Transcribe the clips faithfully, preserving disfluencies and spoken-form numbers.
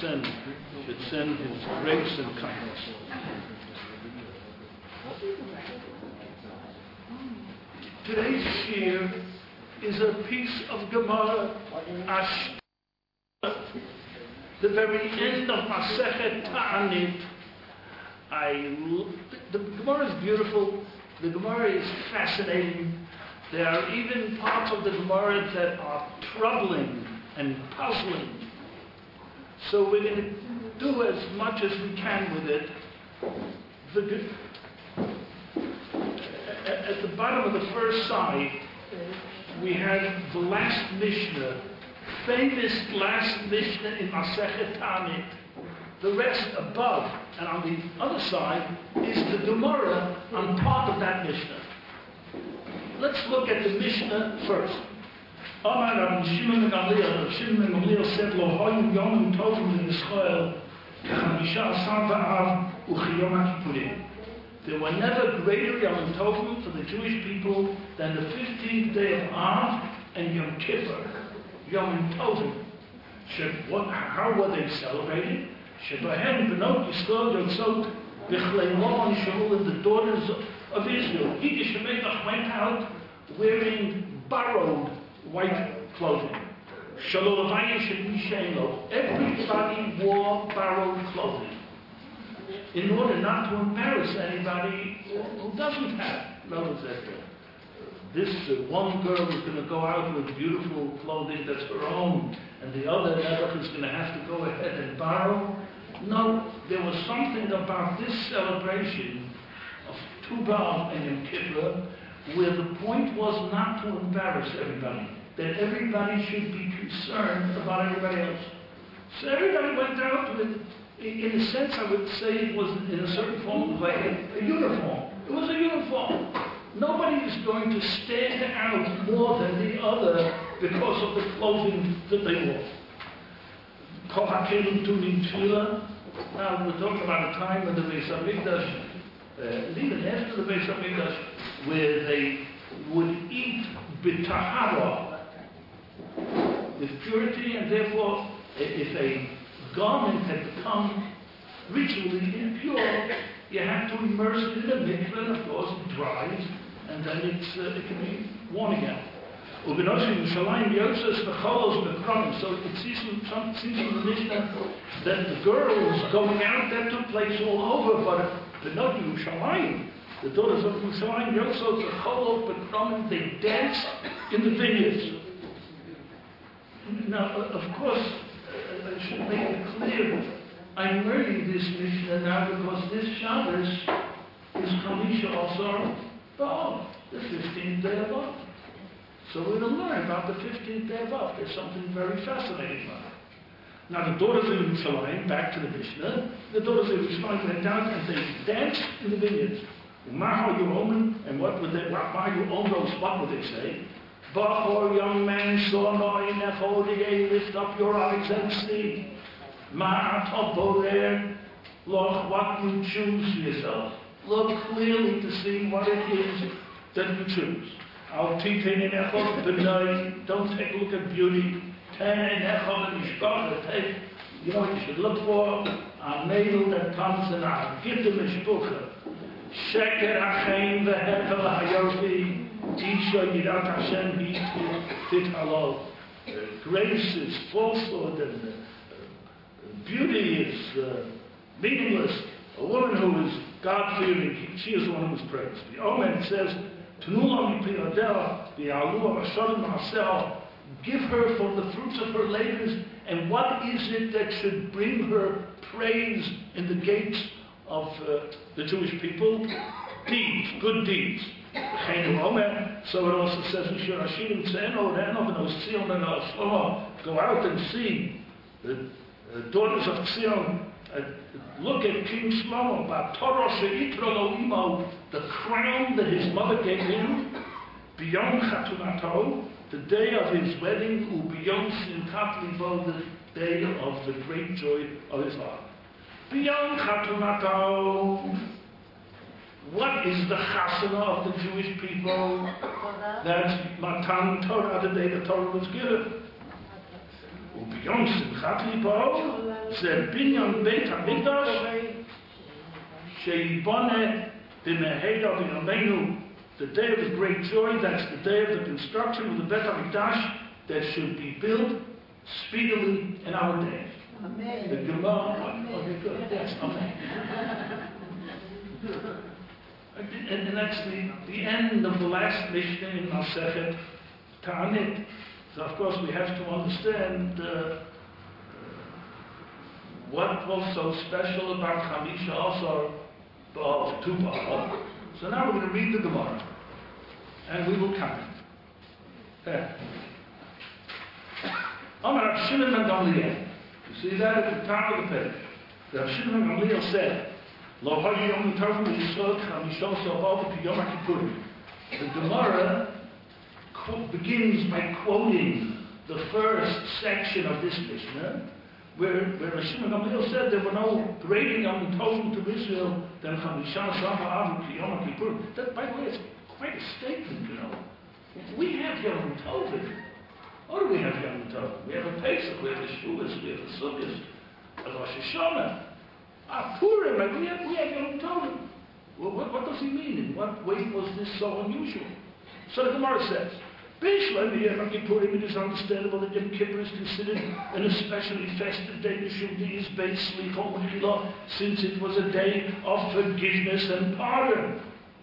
send, should send His grace and kindness. Today's shir is a piece of Gemara, Ash, the very end of Masechet Ta'anit. I, the, the Gemara is beautiful. The Gemara is fascinating. There are even parts of the Gemara that are troubling and puzzling. So we're going to do as much as we can with it. The, at the bottom of the first side, we have the last Mishnah, famous last Mishnah in Masechet Ta'anit. The rest above and on the other side is the Gemara on part of that Mishnah. Let's look at the Mishnah first. Amar Rabbi Shimon ben Gamliel, Rabbi Shimon ben Gamliel said, Lo hoyim yomim tovim l'Yisrael k'chamisha asar ba'av u'chiyom ha'kippurim. There were never greater Yom Tovim for the Jewish people than the fifteenth day of Av and Yom Kippur. Yom Tovim. What, how were they celebrated? Shebahem Benot Yisrael Yotzot B'chleimon Shaul, the daughters of Israel. Yidish Melech went out wearing borrowed white clothing. Shalom Everybody wore borrowed clothing, in order not to embarrass anybody who doesn't have. Notice that this uh, one girl is going to go out with beautiful clothing that's her own, and the other never is going to have to go ahead and borrow. No, there was something about this celebration of Tu B'Av and Yom Kippur where the point was not to embarrass everybody, that everybody should be concerned about everybody else. So everybody went out with, in a sense, I would say it was in a certain form, like a, a uniform. It was a uniform. Nobody is going to stand out more than the other because of the clothing that they wore. Now we're talking about a time when the Beis HaMikdash, uh, even after the Beis HaMikdash, where they would eat b'tahara, with purity, and therefore, if a garment had become ritually impure, you have to immerse it in a mikveh, and of course it dries, and then it's, uh, it can be worn again. So it seems from, seems from the Mishnah that the girls going out, that took place all over, but Benot Yerushalayim, the daughters of Yerushalayim, Yotzot B'Cholot B'Kromim, they danced in the vineyards. Now, of course, I should make it clear, I'm learning this Mishnah now because this Shabbos is Chamisha Asar B'Av, the fifteenth day of Av. So we're going to learn about the fifteenth day of Av. There's something very fascinating about it. Now the daughters of Yerushalayim, back to the Mishnah, the daughters of Yerushalayim went down and they danced in the vineyards. And what would they, what would they say? Bachor, young man, saw no lift up your eyes and see. Ma'at borer, look what you choose for yourself. Look clearly to see what it is that you choose. Al titin in echod b'nai, don't take a look at beauty. Ten in echod and mishpacha, take, you know what you should look for? A maidel that comes in a gift of mishpacha. Sheker ha'chein v'hevel ha'yofi, Isha yirat Hashem tit halal. Grace is falsehood, and uh, beauty is uh, meaningless. A woman who is God-fearing, she is the one who is praised. The Omen says, give her from the fruits of her labors, and what is it that should bring her praise in the gates of uh, the Jewish people? Deeds, good deeds. So it also says, go out and see the, the daughters of Zion. Uh, look at King Shlomo, the crown that his mother gave him, beyond Chatunato, the day of his wedding, beyond Simchat Livo, the day of the great joy of his heart. Beyond Chatunato, what is the chasana of the Jewish people? That's Matan Torah, the day the Torah was given. וביום שמחת ליבו זה בניין בית המקדש שיבונה במהרה בימינו. The day of his great joy, that's the day of the construction of the Beit HaMikdash that should be built speedily in our days. Amen. The Gemara, okay, good, yes, amen. And, and that's the, the end of the last Mishnah in Masechet Ta'anit. So of course we have to understand uh, what was so special about Chamisha Asar of Tu B'Av. So now we're going to read the Gemara, and we will comment. There. Amar Rav Shimon ben Gamliel. You see that at the top of the page. Rav Shimon ben Gamliel said, Lo hayu yom tovim yisod chamisha sa'avav b'yom HaKippurim. The Gemara qu- begins by quoting the first section of this Mishnah, where, where Rav Shimon ben Gamliel said there were no greater Yom Tovim to Israel than Chamisha Sa'avav b'yom HaKippurim. That, by the way, is quite a statement, you know. We have Yom Tovim. What do we have Yom Tovim? We have a Pesach, we have a Shavuos, we have a Sukkot, a Rosh Hashanah, a Purim, and we have, we have Yom Tovim. Well, what, what does he mean? In what way was this so unusual? So the Gemara says, Bishlam Yom Kippurim, it is understandable that Yom Kippur is considered an especially festive day. The Shuvdi is based Slichot Mechila, since it was a day of forgiveness and pardon.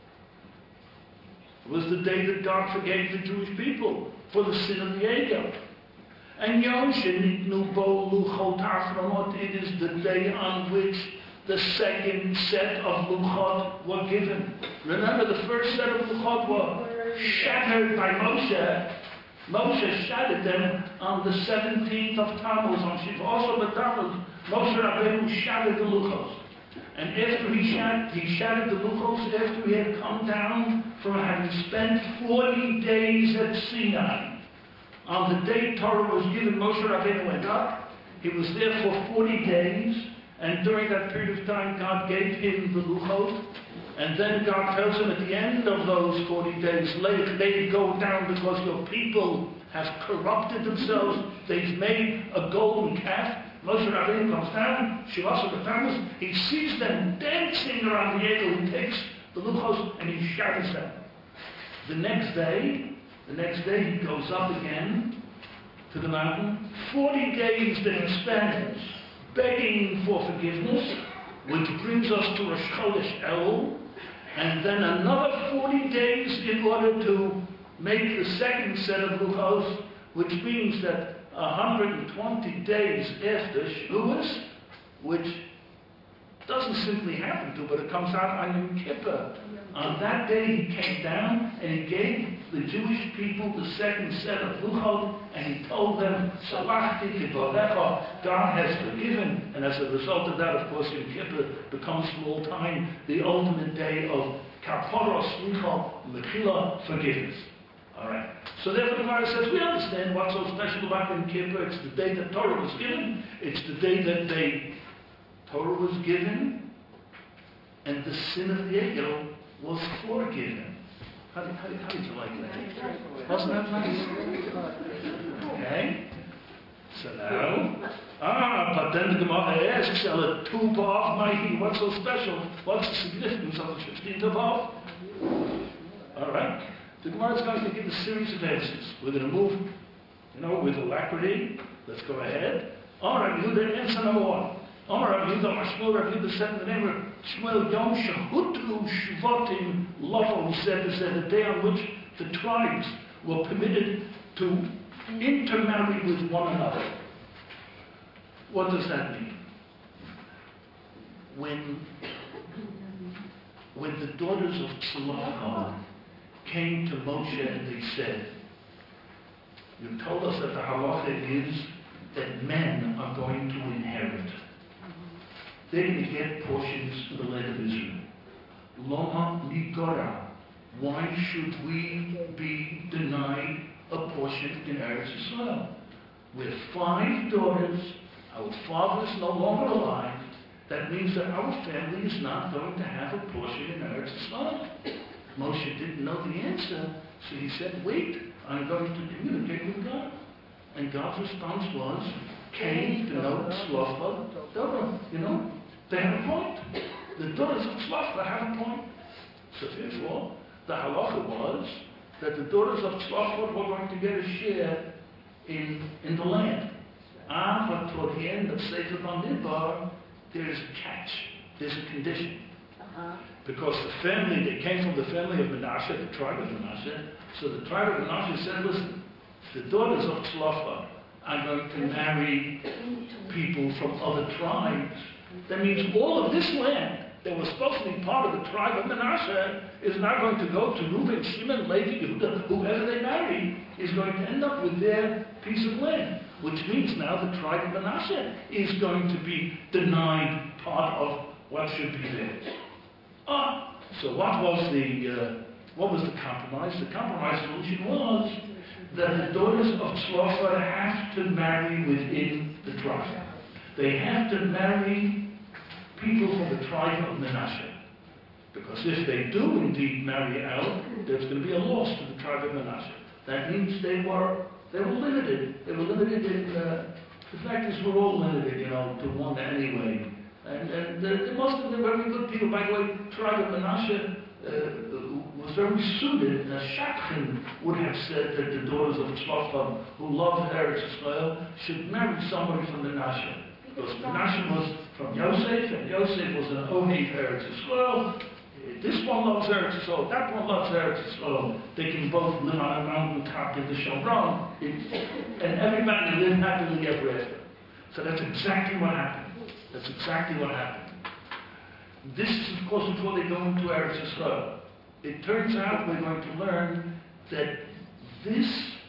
It was the day that God forgave the Jewish people for the sin of the Egel. And Yom Shenitnu Bo Luchot Achronot, it is the day on which the second set of Luchot were given. Remember, the first set of Luchot were shattered by Moshe. Moshe shattered them on the seventeenth of Tammuz, on Shiv'osah B'Tammuz. Moshe Rabbeinu shattered the Luchos. And after he shattered, he shattered the Luchos, after he had come down from having spent forty days at Sinai. On the day Torah was given, Moshe Rabbeinu went up. He was there for forty days. And during that period of time, God gave him the Luchot. And then God tells him at the end of those forty days, let they go down because your people have corrupted themselves. They've made a golden calf. Moshe Rabbeinu comes down, Shiv'osah B'Tammuz, he sees them dancing around the Egel. He takes the Luchos and he shatters them. The next day, the next day he goes up again to the mountain. Forty days that he spends begging for forgiveness, which brings us to Rosh Chodesh Elul, and then another forty days in order to make the second set of Luchos, which means that one hundred twenty days after Shavuos, which doesn't simply happen to, but it comes out on Yom Kippur. On that day he came down and he gave the Jewish people the second set of Luchot, and he told them, Salachti Kiborecha, God has forgiven. And as a result of that, of course, Yom Kippur becomes for all time the ultimate day of Kaporos, Slichot, Mechila, forgiveness. All right. So therefore the Gemara says, we understand what's so special about Yom Kippur. It's the day that Torah was given. It's the day that they, Torah was given, and the sin of the Egel was forgiven. How did, how, did, how did you like that? Wasn't that nice? Okay. So now, ah, but then the Gemara asks, El Tu B'Av Mahi, what's so special? What's the significance of the fifteenth of Av? All right. The Gemara is going to give a series of answers. We're going to move, you know, with alacrity. Let's go ahead. All right, Yehuda, answer number one. Amar Rav Yehuda, Mashmuel Rav Yehuda said in the name of Shmuel, Yom Shehutru Shvatim Lovo, he said, is the day on which the tribes were permitted to intermarry with one another. What does that mean? When, when the daughters of Tzlachah came to Moshe and they said, you told us that the halacha is that men are going to inherit. They're going to get portions of the land of Israel. Loma Nigora. Why should we be denied a portion in Eretz Yisrael? With five daughters, our father is no longer alive. That means that our family is not going to have a portion in Eretz Yisrael. Moshe didn't know the answer, so he said, wait, I'm going to communicate with God. And God's response was, Cain denotes slothful Dora. You know, they have a point. The daughters of Slothful have a point. So therefore, the halacha was that the daughters of Slothful were going to get a share in, in the land. Ah, but toward the end of Sefer Bamidbar, there's a catch. There's a condition. Uh-huh. Because the family, they came from the family of Menashe, the tribe of Menashe. So the tribe of Menashe said, listen, the daughters of Tzlopha are going to marry people from other tribes. That means all of this land that was supposed to be part of the tribe of Menashe is now going to go to Reuben, Shimon, Levi, Yehuda. Whoever they marry is going to end up with their piece of land. Which means now the tribe of Menashe is going to be denied part of what should be theirs. Ah, so what was the uh, what was the compromise? The compromise solution was that the daughters of Tzlopha have to marry within the tribe. They have to marry people from the tribe of Menashe. Because if they do indeed marry out, there's going to be a loss to the tribe of Menashe. That means they were they were limited. They were limited in uh, the fact is we're all limited, you know, to one anyway. And, and uh, most of them were very good people. By the way, the tribe of Menashe uh, was very suited. Uh, Shapchin would have said that the daughters of Tzlopha, who loved Eretz Israel, should marry somebody from Menashe. Because Menashe was from Yosef, and Yosef was an Ohev Eretz Israel. This one loves Eretz Israel, that one loves Eretz Israel. They can both live on a mountain top in the Shomron, and everybody lived happily ever after. So that's exactly what happened. That's exactly what happened. This is, of course, before they go into Eretz Israel. It turns out we're going to learn that this,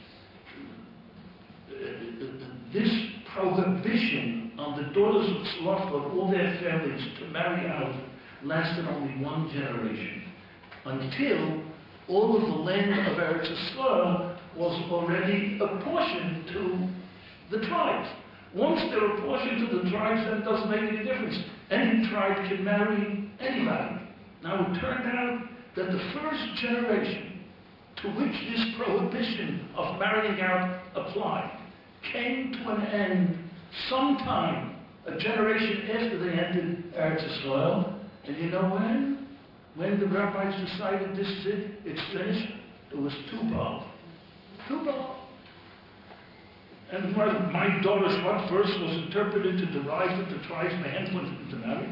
uh, this prohibition on the daughters of Tzlopha, all their families, to marry out, lasted only one generation, until all of the land of Eretz Israel was already apportioned to the tribes. Once they're apportioned to the tribes, then it doesn't make any difference. Any tribe can marry anybody. Now it turned out that the first generation to which this prohibition of marrying out applied came to an end sometime, a generation after they entered Eretz Israel. And you know when? When the rabbis decided this is it, it's finished, it was Tubal. Tubal. And my, my daughter's what verse was interpreted to derive that the tribes may enter to marry?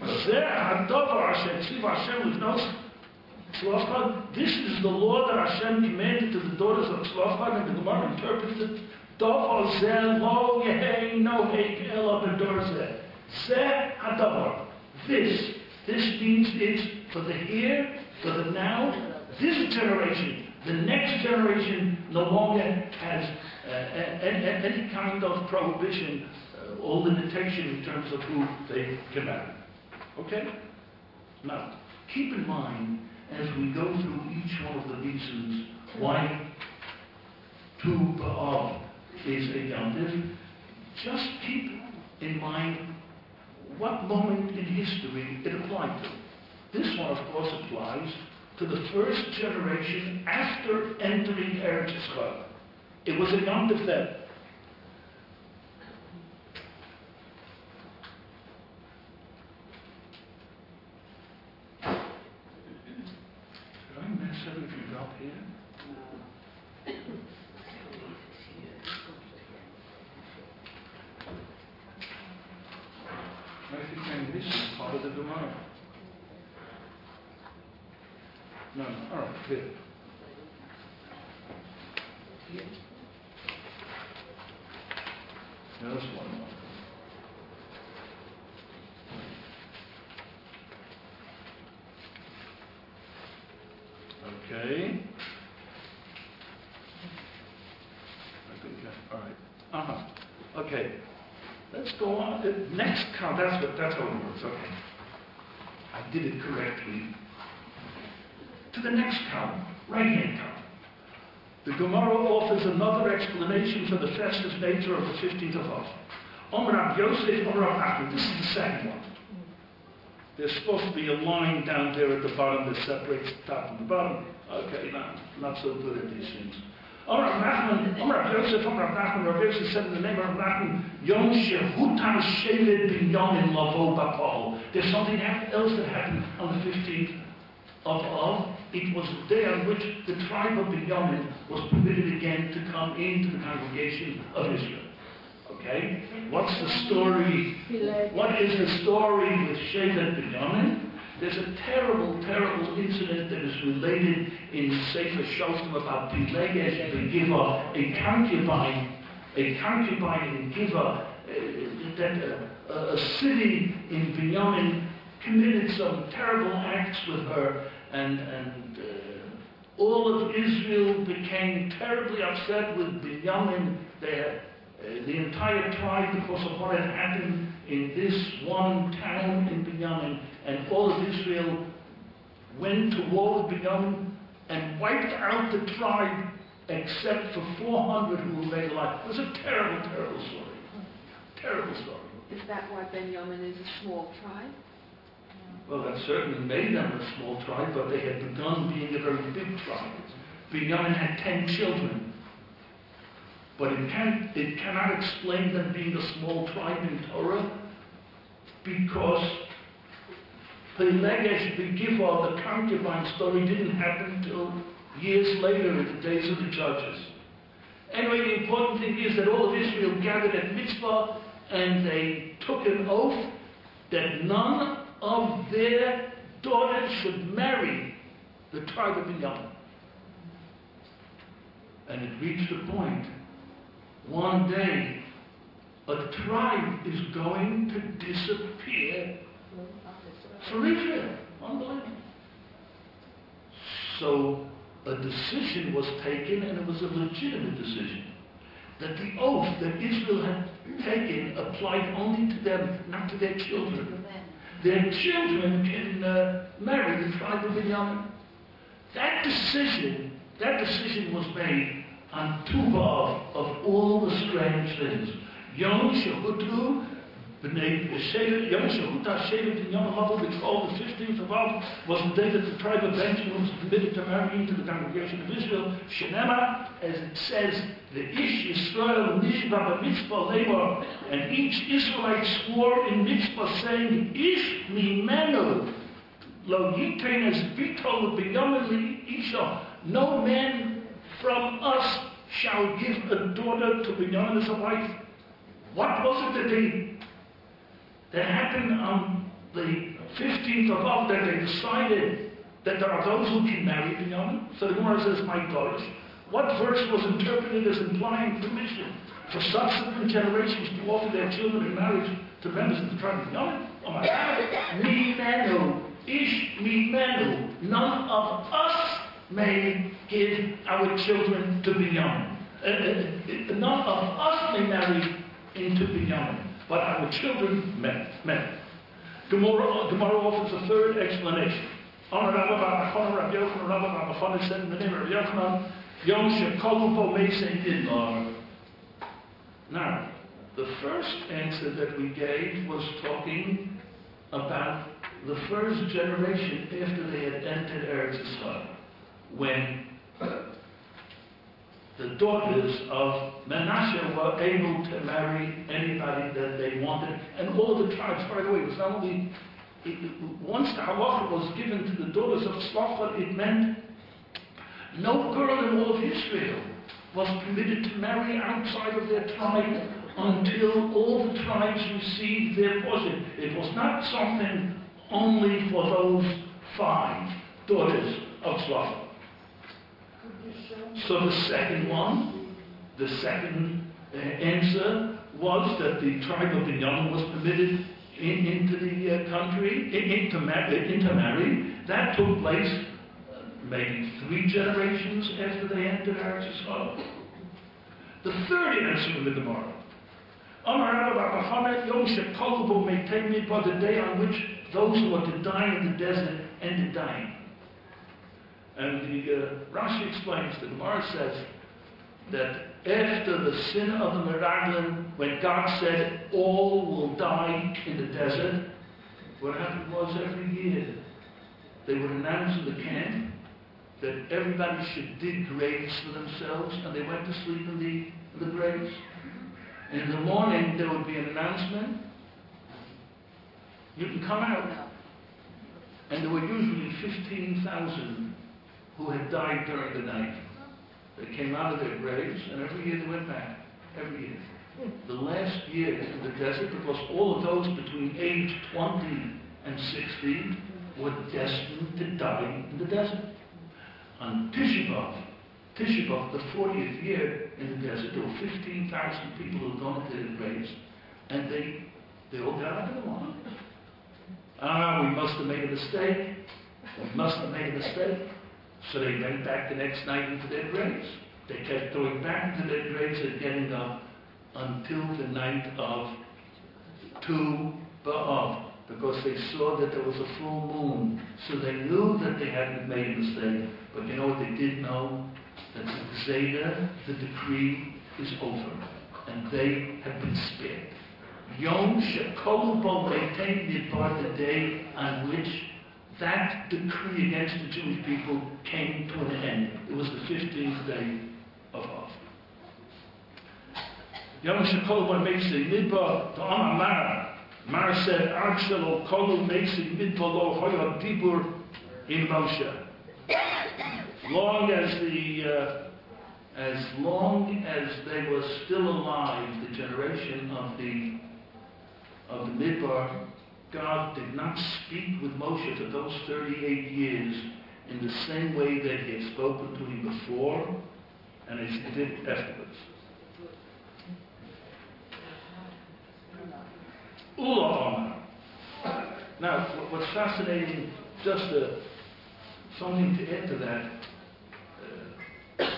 This is the law that Hashem commanded to the daughters of Tzlopha, and the Gemara interprets it. This, this means it's for the here, for the now, this generation. The next generation no longer has uh, any, any kind of prohibition uh, or limitation in terms of who they can marry. Okay? Now, keep in mind, as we go through each one of the reasons why Tu B'Av is a yontif, just keep in mind what moment in history it applied to. This one, of course, applies to the first generation after entering Eretz Israel. It was a yontif then. Did I mess everything up here? I think I'm missing part of the Gemara. No, no, all right, here. No, that's one more. Okay. I think, uh, all right. Uh-huh. Okay. Let's go on. The next count, that's what, that's how it works. Okay. I did it correctly. To the next column, right-hand column. The Gemara offers another explanation for the festive nature of the fifteenth of Av. Omer Rav Yosef, Omer Rav Achmed. This is the second one. There's supposed to be a line down there at the bottom that separates the top and the bottom. Okay, not, not so good at these things. Amar Nachman, Amar Yosef, Amar Nachman, Rav Yosef said in the name of Nachman, Yom Shehutar Shevet Binyamin Lavo Bapol. There's something else that happened on the fifteenth of Av. It was the day on which the tribe of Binyamin was permitted again to come into the congregation of Israel. Okay? What's the story? What is the story with Shevet Binyamin? There's a terrible, terrible incident that is related in Sefer Shoftim about Pilegesh Begiva, a concubine, a concubine in Giva, uh, that uh, a city in Binyamin committed some terrible acts with her, and, and uh, all of Israel became terribly upset with Binyamin. They, uh, the entire tribe, because of what had happened in this one town in Binyamin, and all of Israel went to war with Binyamin and wiped out the tribe except for four hundred who remained alive. It was a terrible, terrible story. Terrible story. Is that why Binyamin is a small tribe? Well, that certainly made them a small tribe, but they had begun being a very big tribe. Binyamin had ten children. But it, can, it cannot explain them being a small tribe in Torah, because Pelegesh Begiva, the concubine story, didn't happen until years later in the days of the judges. Anyway, the important thing is that all of Israel gathered at Mitzvah, and they took an oath that none of their daughters should marry the tribe of Binyamin. And it reached a point, one day, a tribe is going to disappear for Israel. Unbelievable. So a decision was taken, and it was a legitimate decision, that the oath that Israel had taken applied only to them, not to their children. Their children can uh, marry the tribe of Binyamin. That decision, that decision was made on Tu B'Av of all the strange things. Yom Shehutu, Yom Shehuta Shevet in Yom Ha'av, which called the fifteenth of Av, was the day that the tribe of Benjamin was permitted to marry into the congregation of Israel. Shenema, as it says, the Ish Yisrael Nishba B'Mitzvah Leibor, and each Israelite swore in Mitzvah, saying, Ish Mimenu, Lo Yitein as Bitol B'Yamin Isha, no man from us shall give a daughter to Binyamin as a wife. What was it that they that happened on the fifteenth of Av, that they decided that there are those who can marry Binyamin? So the Gemara says, my gosh, what verse was interpreted as implying permission for subsequent generations to offer their children in marriage to members of the tribe of Binyamin? Oh my God. Mimenu, ish mimenu, none of us may give our children to Binyamin. Uh, uh, none of us may marry into Binyamin, but our children may. may. Gemara, Gemara offers a third explanation. Amar Rabba Bar Rabbi Yochanan, Rabba Bar Yochanan said in the name of Rabbi Yochanan, Yom Shekolu Po Meisei Idlar. Now, the first answer that we gave was talking about the first generation after they had entered Eretz Yisrael, when the daughters of Manasseh were able to marry anybody that they wanted, and all the tribes, by the way, it was not only, it, once the halacha was given to the daughters of Tzlachah, it meant no girl in all of Israel was permitted to marry outside of their tribe until all the tribes received their portion. It was not something only for those five daughters of Tzlachah. So the second one, the second uh, answer was that the tribe of Binyamin was permitted in, into the uh, country, in, into, mar- intermarry. That took place uh, maybe three generations after they entered Eretz Yisrael. The third answer from the Gemara, Amar Rabba Bachana Yom Shekolu Bo Meitei Midbar, the day on which those who are to die in the desert ended dying. And the uh, Rashi explains, the Gemara says that after the sin of the Meraglim, when God said all will die in the desert, what happened was every year they would announce in the camp that everybody should dig graves for themselves, and they went to sleep in the, in the graves. And in the morning, there would be an announcement, you can come out. And there were usually fifteen thousand who had died during the night. They came out of their graves, and every year they went back. Every year. The last year in the desert, because all of those between age twenty and sixty were destined to die in the desert. On Tisha B'Av, Tisha B'Av, the fortieth year in the desert, there were fifteen thousand people who had gone into their graves, and they, they all got up in the morning. Ah, we must have made a mistake. We must have made a mistake. So they went back the next night into their graves. They kept going back into their graves and getting up until the night of Tu B'Av, because they saw that there was a full moon. So they knew that they hadn't made a mistake. But you know what they did know? That the Zeta, the decree, is over. And they have been spared. Yom Shekolu Bo Leitem Midbar, the day on which that decree against the Jewish people came to an end. It was the fifteenth day of Av. Yom Shekolu Bo Leitem Midbar, the Amar Mara. Mara said, Ad Shelo Kolu Leitem Midbar Lo Hoya Dibur in Moshe. Long as the uh, as long as they were still alive, the generation of the of the Midbar, God did not speak with Moshe for those thirty-eight years in the same way that he had spoken to him before and as he did afterwards. Ula Omer. Now, what's fascinating, just uh, something to add to that, uh,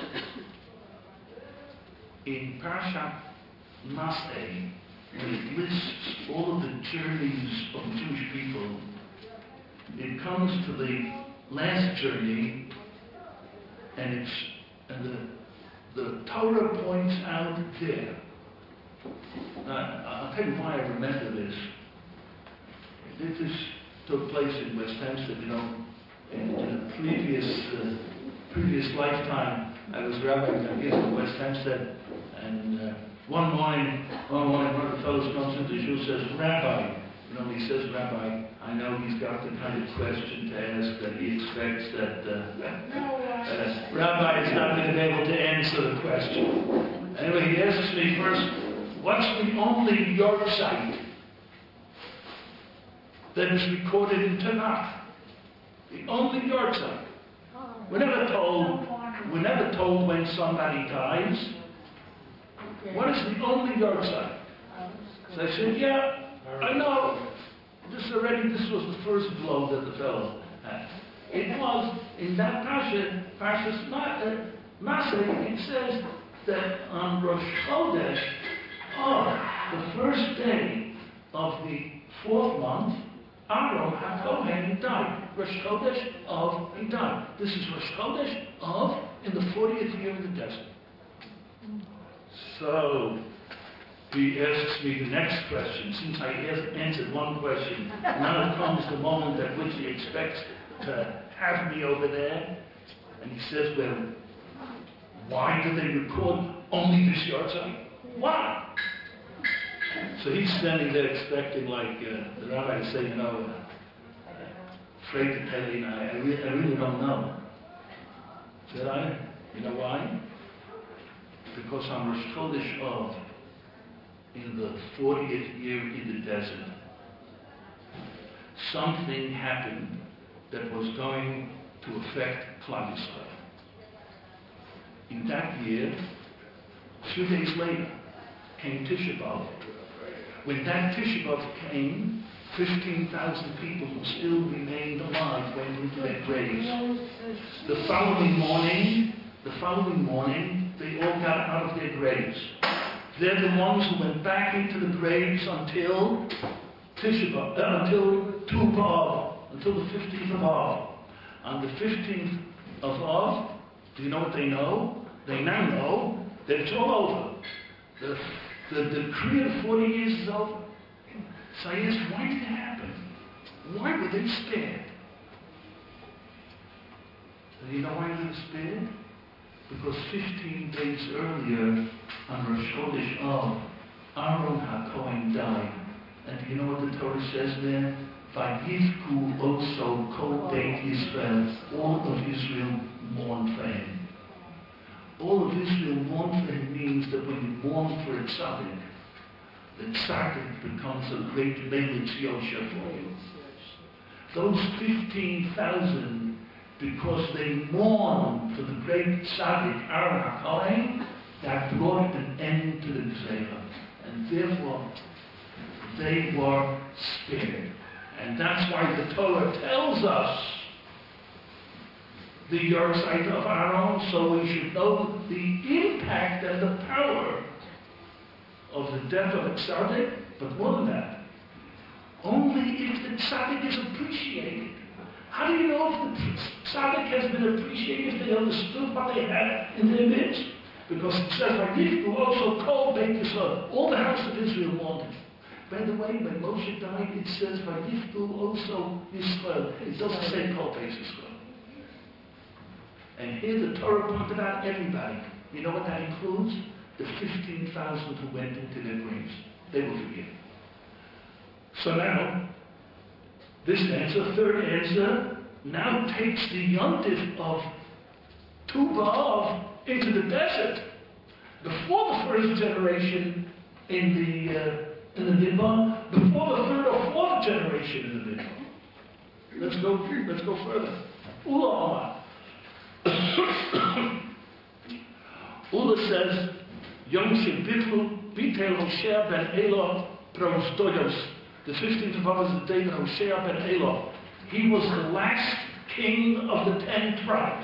in Parashat Mas'eh, when it lists all of the journeys of the Jewish people, it comes to the last journey, and it's and the the Torah points out there. Uh, I'll tell you why I remember this. This took place in West Hempstead, you know, in, in a previous uh, previous lifetime. I was rabbi in West Hempstead, and uh, One morning, one morning, one of the fellows comes into the shul and says, Rabbi, you know, he says, Rabbi, I know he's got the kind of question to ask that he expects that uh, uh, Rabbi is not going to be able to answer the question. Anyway, he asks me first, what's the only yortzeit that is recorded in Tanakh? The only yortzeit. We're never told, we're never told when somebody dies. What is the only yortzeit? So I said, yeah, I know. This already, this was the first blow that the fellow had. It was, in that Pasha, Pasha's Maseh, it says that on Rosh Chodesh, on the first day of the fourth month, Aaron HaKohen died. Rosh Chodesh of, he died. This is Rosh Chodesh of, in the fortieth year of the desert. So, he asks me the next question. Since I has- answered one question, now comes the moment at which he expects to have me over there. And he says, well, why do they record only this yortzeit? Why? So he's standing there expecting, like, uh, the rabbi to say, you know, uh, afraid to tell you, I, I, re- I really don't know. Said I, you know why? Because on Rosh Chodesh of, in the fortieth year in the desert, something happened that was going to affect Klal Yisrael. In that year, a few days later, came Tisha B'Av. When that Tisha B'Av came, fifteen thousand people who still remained alive went into their graves. The following morning, the following morning, they all got out of their graves. They're the ones who went back into the graves until Tisha B'Av, uh, until Tu B'Av, until the fifteenth of Av. On the fifteenth of Av, do you know what they know? They now know that it's all over. The, the, the decree of forty years is over. So I asked, why did it happen? Why were they scared? And you know why he was spared? Because fifteen days earlier, on Rosh Chodesh Av, Aaron HaKohen died. And you know what the Torah says there? Vayivku also kol Beit Yisrael, all of Israel mourned for him. All of Israel mourned for him means that when you mourn for a tzaddik, the tzaddik becomes a great melech yosha for you. Those fifteen thousand, because they mourn for the great tzaddik Aaron HaKohen, that brought an end to the Gzeira. And therefore, they were spared. And that's why the Torah tells us the Yortzeit of Aaron, so we should know the impact and the power of the death of a tzaddik, but more than that, only if the tzaddik is appreciated. How do you know if the tzaddik has been appreciated, if they understood what they had in their midst? Because it says, Vayivku also kol Beit Yisrael, all the house of Israel mourned him. By the way, when Moshe died, it says, Vayivku also Yisrael. It doesn't say kol Beit Yisrael. And here the Torah pointed out everybody. You know what that includes? The fifteen thousand who went into their graves. They were forgiven. So now, this answer, third answer, now takes the yontif of Tu B'Av into the desert. Before the first generation in the uh, in the Midbar, before the third or fourth generation in the Midbar. Let's go. Let's go further. Ula Omar. Ula says, Yom Shebitlu Bitel Hoshea ben Elah Prosdoyos. The fifteenth of Av is the day that Hoshea ben Elah. He was the last king of the ten tribes.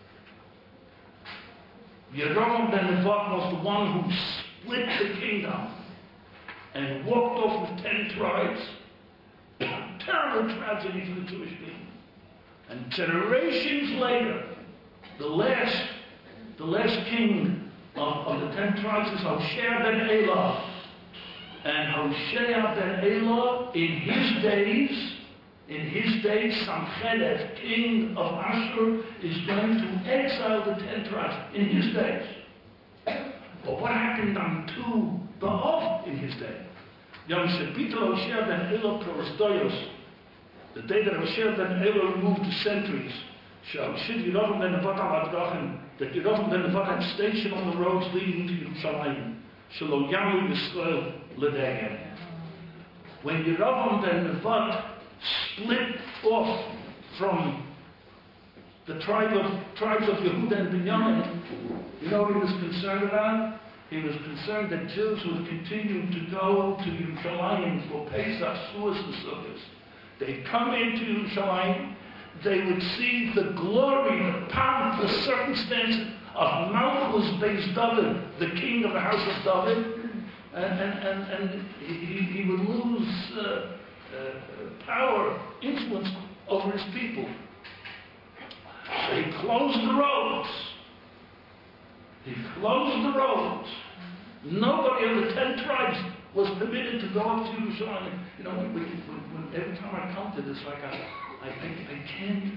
Yerovam ben Nevat was the one who split the kingdom and walked off with ten tribes. Terrible tragedy for the Jewish people. And generations later, the last, the last king of, of the ten tribes is Hoshea ben Elah. And Hoshea ben Elah, in his days, in his days, Sanchedet, king of Ashur, is going to exile the ten tribes in his days. But what happened on Tu B'Av in his day? Yom Shebitlu Hoshea ben Elah Prosdoyos, the day that Hoshea ben Elah removed the sentries, Shid Yerovam ben Nevat al Adrachim, that Yerovam ben Nevat had stationed on the roads leading to Yerushalayim, Shelo Yamu Yisrael L'Degem. When Yerovam ben Nevat split off from the tribe of, tribes of Yehuda and Binyamin, you know what he was concerned about? He was concerned that Jews would continue to go to Yerushalayim for Pesach, Suas, and Sukkot. They'd come into Yerushalayim, they would see the glory, the pomp, the circumstance of Malchus Beis David, the king of the house of David, and, and, and, and he, he would lose uh, uh, power, influence over his people. So he closed the roads. He closed the roads. Nobody of the ten tribes was permitted to go up to Yerushalayim. You know, when, when, when, every time I come to this, like I, I, I, I can't.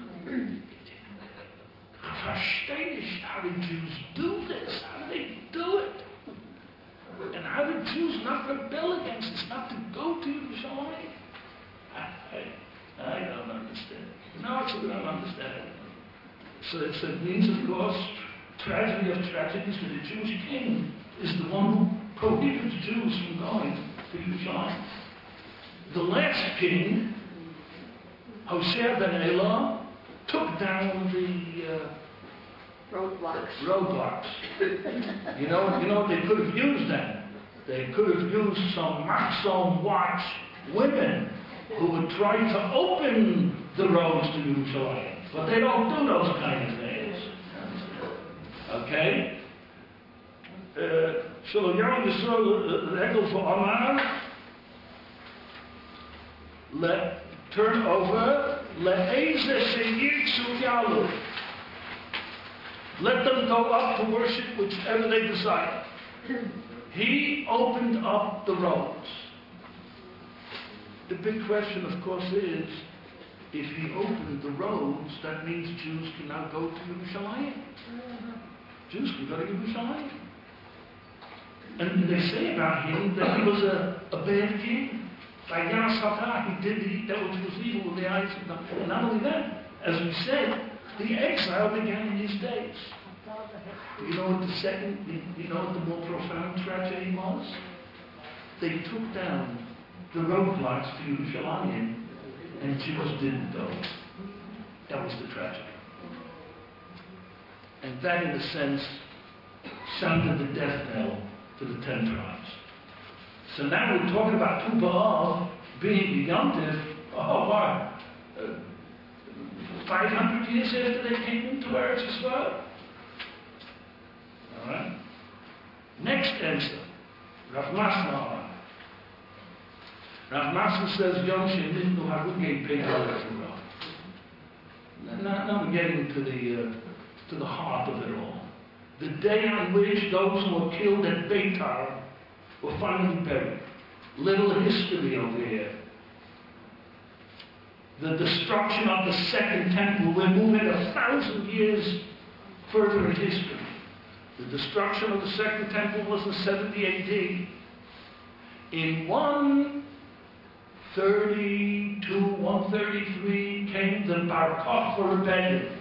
I verstehe nicht, how the Jews do this. How do they do it? And how do Jews not rebel against this, not to go to Yerushalayim? I, I, I don't understand. No, I don't understand. So it's a means, of course, tragedy of tragedies, that the Jewish king is the one who prohibits Jews from going to Yerushalayim. The last king, Hoshea ben Elah, took down the uh, roadblocks. roadblocks. you know, you know what they could have used then? They could have used some Maxim watch women who would try to open the roads to Yerushalayim. But they don't do those kind of things. Okay? Shelo Yamu Yisrael Regel for Omar. Let turn over. Le'ezeh sheyirtzu yalu. Let them go up to worship whichever they desire. He opened up the roads. The big question, of course, is if he opened the roads, that means Jews can now go to Yerushalayim. Jews can go to Yerushalayim. And they say about him that he was a, a bad king. By Yasakah, he did the, that which was evil in the eyes of God. And not only that, as we said, the exile began in his days. You know what the second, you know what the more profound tragedy was? They took down the roadblocks to Yerushalayim, and Jews didn't go. That was the tragedy. And that, in a sense, sounded the death knell to the ten tribes. So now we're talking about Tu B'Av being the Yontif, oh, wow, uh, five hundred years after they came into Eretz Yisrael. All right? Next answer, Rav Masna. Rav Masna says, Yom Shenitnu Harugei Beitar Torah. Now, now we're getting to the, uh, to the heart of it all. The day on which those who were killed at Beitar were finally buried. Little history over here. The destruction of the second temple, we're moving a thousand years further in history. The destruction of the second temple was in seventy A D. In one thirty-two, one thirty-three came the Bar Kokhba rebellion.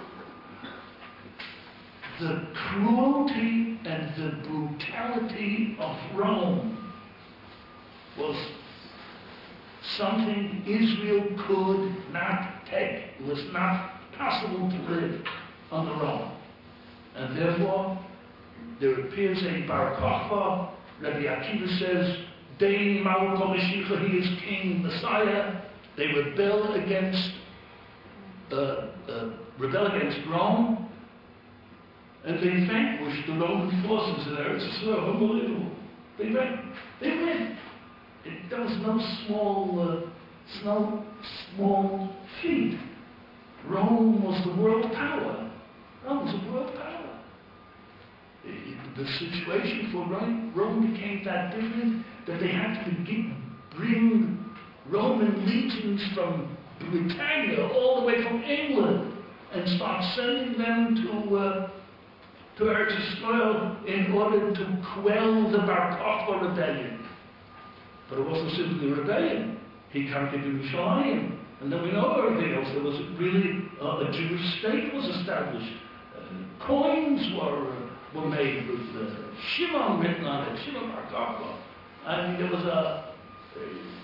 The cruelty and the brutality of Rome was something Israel could not take. It was not possible to live under Rome. And therefore, there appears a Bar Kokhba. Rabbi Akiva says, Dein Malko Mashiach, he is King Messiah. They rebel against, uh, uh, rebel against Rome. And they vanquished the Roman forces in Eretz Yisrael. Unbelievable. They win. They win. It, that was no small, uh, no small feat. Rome was the world power. Rome was the world power. It, the situation for Rome, Rome became that different that they had to begin, bring Roman legions from Britannia all the way from England and start sending them to. Uh, to Eretz Yisrael in order to quell the Bar Kokhba rebellion. But it wasn't simply a rebellion. He conquered Yerushalayim. And then we know everything else. There was really uh, a Jewish state was established. Uh, coins were uh, were made with uh, Shimon written on it, Shimon Bar Kokhba. I mean, there was a, a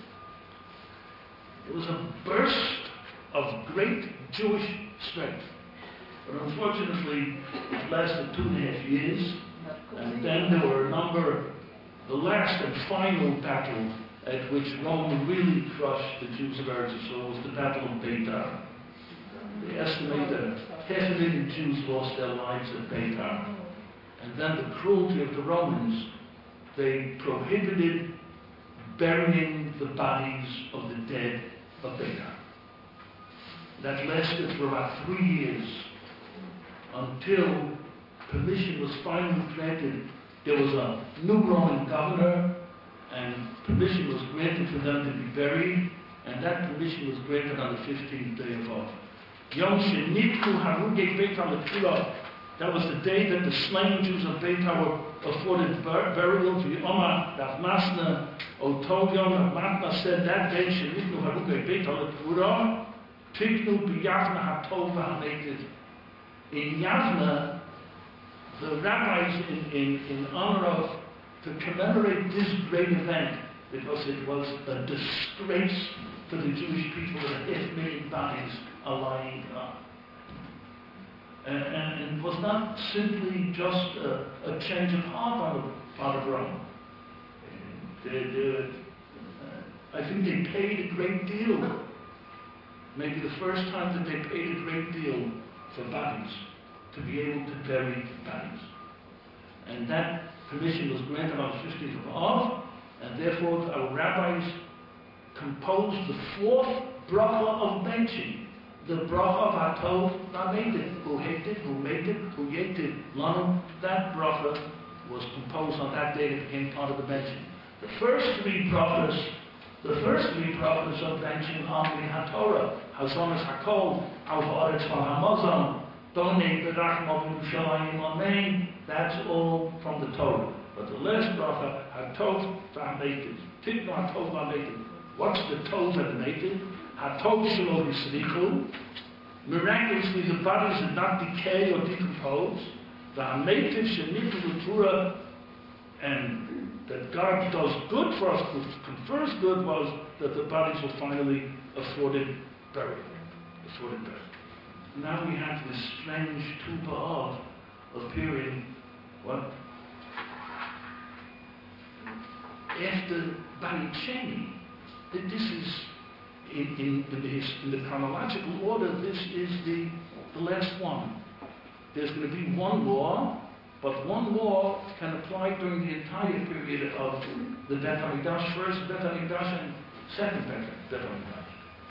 it was a burst of great Jewish strength. But unfortunately, it lasted two and a half years, and then there were a number, the last and final battle at which Rome really crushed the Jews of Eretz Yisrael was the Battle of Beitar. They estimate that half a million Jews lost their lives at Beitar. And then the cruelty of the Romans, they prohibited burying the bodies of the dead of Beitar. That lasted for about three years. Until permission was finally granted. There was a new Roman governor, and permission was granted for them to be buried, and that permission was granted on the fifteenth day of Av. Yom Shenitnu Harugei Beitar L'Tfilah. That was the day that the slain Jews of Beitar were afforded bur- burial. To Omar Rav Masna Otov Yom Rav Masna said that day Shenitnu Harugei Beitar L'Tfilah Tiknu B'Yavna HaTov HaMeitiv. In Yavna, the rabbis, in, in, in honor of, to commemorate this great event, because it was a disgrace for the Jewish people that a half million bodies are lying up. And, and, and it was not simply just a, a change of heart on the part of Rome. They, they, uh, I think they paid a great deal, maybe the first time that they paid a great deal for bodies, to be able to bury bodies. And that permission was granted on the fifteenth of Av, and therefore our rabbis composed the fourth bracha of benching, the bracha of Hatov V'Ameitiv, who hated, who made it, who yated Lanu. That bracha was composed on that day that became part of the benching. The first three brachas The first three prophets are mentioned on the HaTorah. Hazonas HaKol, Alva Oretz HaMazon, Donei Berach Mob Yerushalayim Amen. That's all from the Torah. But the last bracha, HaTov VaMeitiv. Tiknu HaTov VaMeitiv. What's the Tov VaMeitiv? HaTov Shelo Yisrichu. Miraculously, the bodies did not decay or decompose. VaMeitiv Shenitu L'Torah, and that God does good for us, confers good, was that the bodies were finally afforded burial. Afforded burial. Now we have this strange Tu B'Av appearing, what? After Bani Cheni. This is, in, in, in, the, in the chronological order, this is the, the last one. There's going to be one law, but one law can apply during the entire period of the Bet HaMikdash, first Bet HaMikdash and second Bet HaMikdash.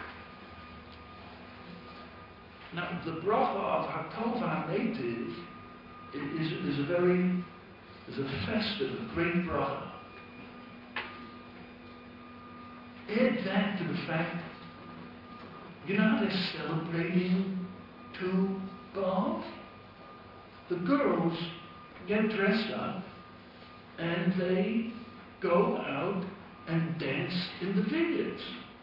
Now, the bracha of HaTov VaMeitiv is, is a very, is a festive, a great bracha. Add that to the fact, you know how they're celebrating Tu B'Av? The girls get dressed up and they go out and dance in the vineyards.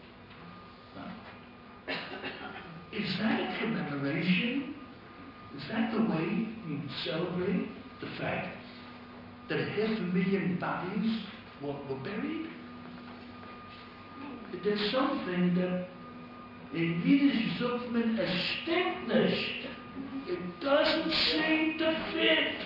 Now, is that a commemoration? Is that the way you celebrate the fact that half a million bodies were, were buried? There's something that in Yiddish sagt man, es stimmt nicht. It doesn't seem to fit.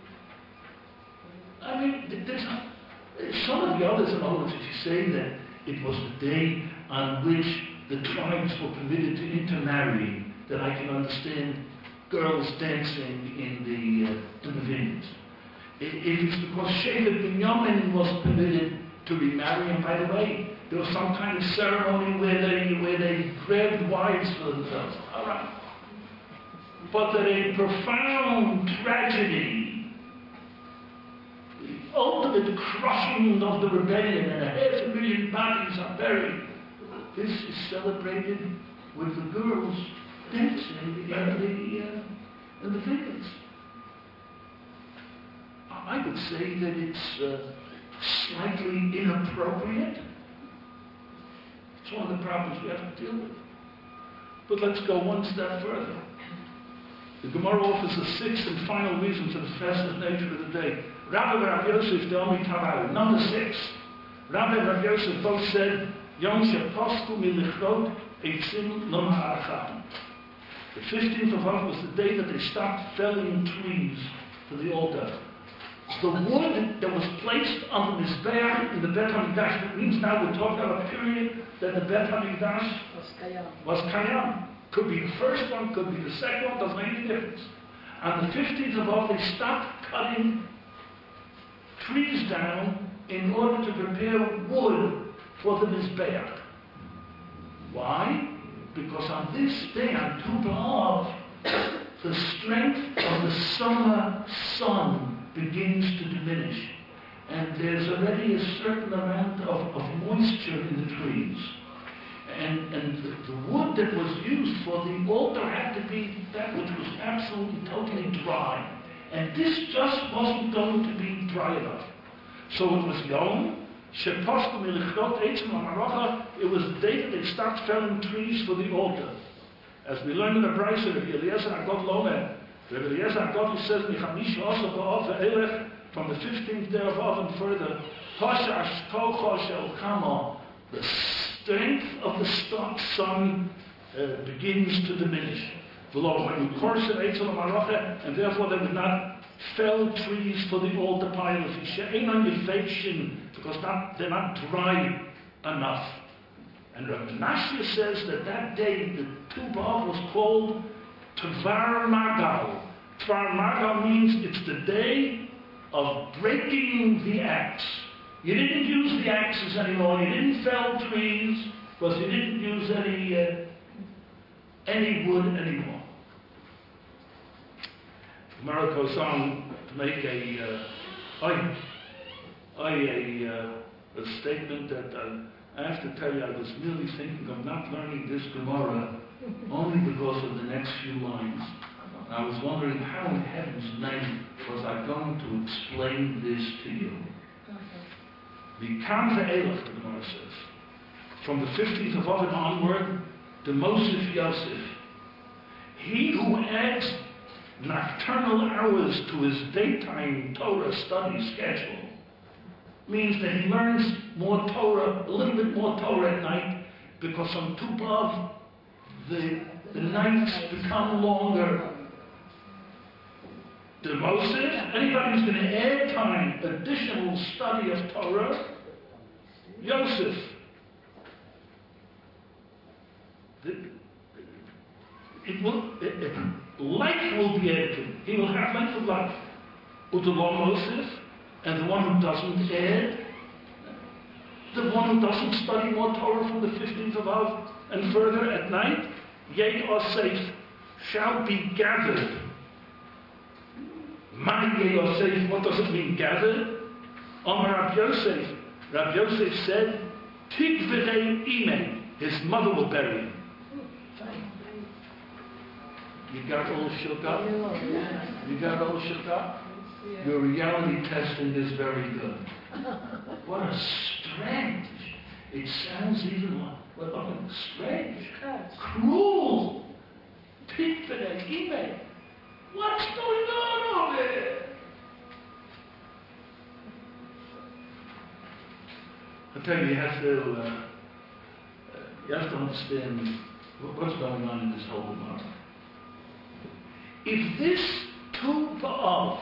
I mean, there's a, some of the others, in other words, if you say that it was the day on which the tribes were permitted to intermarry, that I can understand girls dancing in the uh, in the vineyards. If it's because Shevet Binyamin was permitted to remarry, and by the way, there was some kind of ceremony where they where they grabbed wives for themselves. All right. But that a profound tragedy, the ultimate crushing of the rebellion, and a half a million bodies are buried. This is celebrated with the girls dancing in the uh, in the vineyards. I would say that it's uh, slightly inappropriate. It's one of the problems we have to deal with. But let's go one step further. The Gemara offers a sixth and final reason for the festive nature of the day. Rabbi Rav Yosef Deomi Tavau. Number six. Rabbi Rav Yosef both said, Yom Shepostu Milichrot Eitzim Lom Ha'acham. The fifteenth of Av was the day that they stopped felling trees for the altar. The wood that was placed on the Mizbeach in the Bet HaMikdash, it means now we're talking about a period that the Bet HaMikdash was Kayam. Could be the first one, could be the second one, doesn't make any difference. On the fifteenth of Av, they stopped cutting trees down in order to prepare wood for the Mizbeach. Why? Because on this day, on Tu B'Av, the strength of the summer sun begins to diminish. And there's already a certain amount of, of moisture in the trees. And, and the, the wood that was used for the altar had to be that which was absolutely, totally dry. And this just wasn't going to be dry enough. So it was Yom, Shepostu Milichrot Eitzim HaMaracha, it was the day that they stopped felling trees for the altar. As we learned in the Brisa, Rabbi Eliezer HaGod Lomer, Rabbi Eliezer HaGod says, Michamish Osa Ba'Av Ve'elech, from the fifteenth day of Av and further, Tosha Ashkocha Shel Kama, the strength of the sun uh, begins to diminish. And therefore they would not fell trees for the altar piles, because not, they're not dry enough. And Rabbi Menashe says that that day the Tu B'Av was called Tvar Magal. Tvar Magal means it's the day of breaking the axe. You didn't use the axes anymore, you didn't fell trees, because you didn't use any uh, any wood anymore. Gemara goes on to make a uh, a, a, uh, a statement that uh, I have to tell you, I was really thinking of not learning this Gemara only because of the next few lines. And I was wondering how in heaven's name was I going to explain this to you. Mikam ve'elach, the Gemara says. From the fifteenth of Av onward, the Mosif Yosef. He who adds nocturnal hours to his daytime Torah study schedule means that he learns more Torah, a little bit more Torah at night, because on Tu B'Av, the, the nights become longer. The Mosif, anybody who's going to add time, additional study of Torah, Yosef. The, it will, it, it, life will be added to him. He will have length of life. Utalon Mosif, and the one who doesn't add, the one who doesn't study more Torah from the fifteenth of Av and further at night, Yeh Osef, shall be gathered. Man Yeh Osef, what does it mean, gathered? Amar Rab Yosef, Rab Yosef said, Tikvedei Ime, his mother will bury him. You got all shook up? You got all shook up? Your reality testing is very good. What a strange. It sounds even like, what a strange, cruel, Tikvedei Ime. What's going on over there? I tell you, you have to, uh, you have to understand what's going on in this whole Gemara. If this Tu B'Av